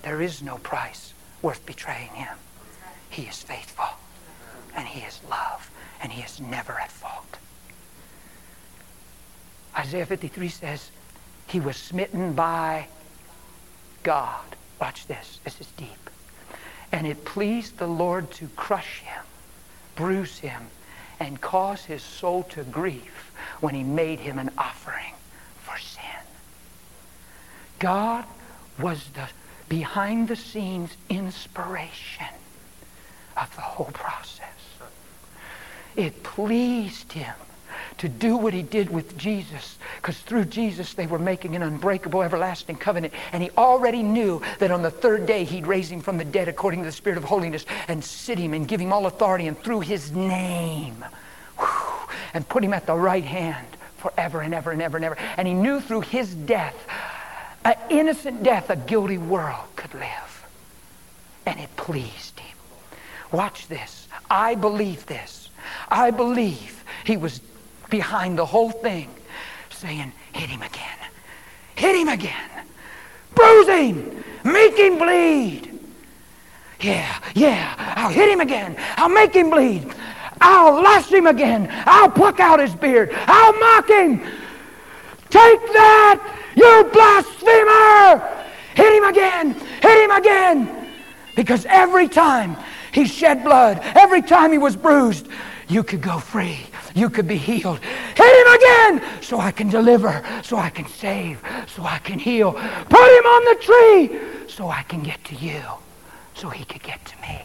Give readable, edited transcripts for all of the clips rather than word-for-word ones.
there is no price worth betraying Him. He is faithful, and He is love, and He is never at fault. Isaiah 53 says, He was smitten by God. Watch this. This is deep. And it pleased the Lord to crush Him, bruise Him, and cause His soul to grief when He made Him an offering for sin. God was the behind-the-scenes inspiration of the whole process. It pleased Him to do what He did with Jesus, because through Jesus they were making an unbreakable, everlasting covenant, and He already knew that on the third day He'd raise Him from the dead according to the Spirit of holiness, and sit Him and give Him all authority, and through His name, and put Him at the right hand forever and ever and ever and ever. And He knew through His death, an innocent death, a guilty world could live. And it pleased Him. Watch this. I believe this. I believe He was behind the whole thing, saying, hit Him again. Hit Him again. Bruise Him. Make Him bleed. Yeah. I'll hit Him again. I'll make Him bleed. I'll lash Him again. I'll pluck out His beard. I'll mock Him. Take that, you blasphemer! Hit Him again. Hit Him again. Because every time He shed blood, every time He was bruised, you could go free. You could be healed. Hit Him again so I can deliver, so I can save, so I can heal. Put Him on the tree so I can get to you, so He could get to me.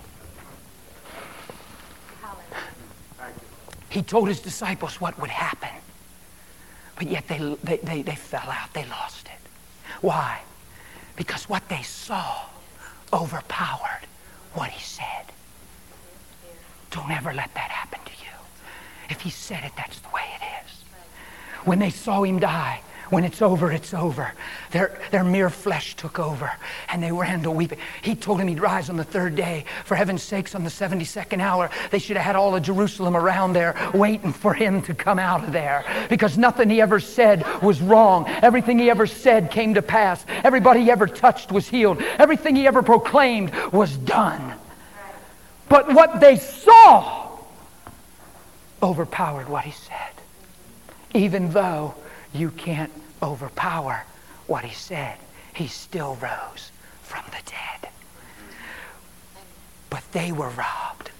He told His disciples what would happen, but yet they fell out. They lost it. Why? Because what they saw overpowered what He said. Don't ever let that happen to you. If He said it, that's the way it is. When they saw Him die, when it's over, it's over. Their mere flesh took over, and they ran to weeping. He told Him He'd rise on the third day. For heaven's sakes, on the 72nd hour, they should have had all of Jerusalem around there waiting for Him to come out of there, because nothing He ever said was wrong. Everything He ever said came to pass. Everybody He ever touched was healed. Everything He ever proclaimed was done. But what they saw overpowered what He said. Even though you can't overpower what He said, He still rose from the dead. But they were robbed